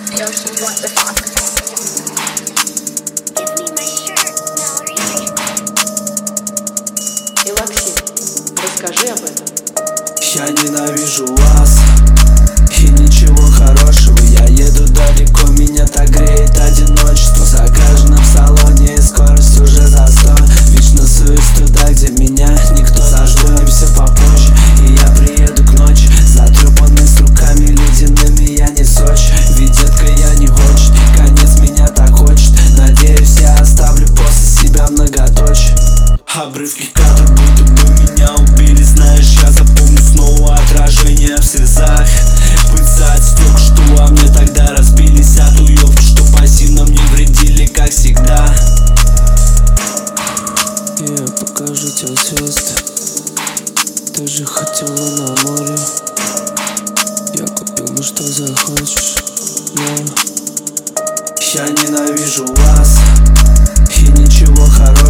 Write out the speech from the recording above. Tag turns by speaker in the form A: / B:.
A: Yoshi, what the fuck? Give me my shirt, Mallory.
B: И, Максим, расскажи об этом.
C: Я ненавижу вас и ничего хорошего. Я еду далеко, меня так греет одиночество. Загажено в салоне и скорость уже за 100. Вечно суюсь туда, где меня никто. Заждемся попозже, и я приеду к ночи. Затрепанный с руками ледяными, я не Сочи. Ведь детка я не хочет, конец меня так хочет. Надеюсь, я оставлю после себя многоточие. Обрывки кадров, будто бы меня убили. Знаешь, я запомню снова отражение в слезах. Пыльца стек, что во мне тогда разбились от уёбки, что пассивно мне вредили, как всегда. Я покажу тебе звезды. Ты же хотела на море. Я купил бы, что захочешь, но я ненавижу вас и ничего хорошего.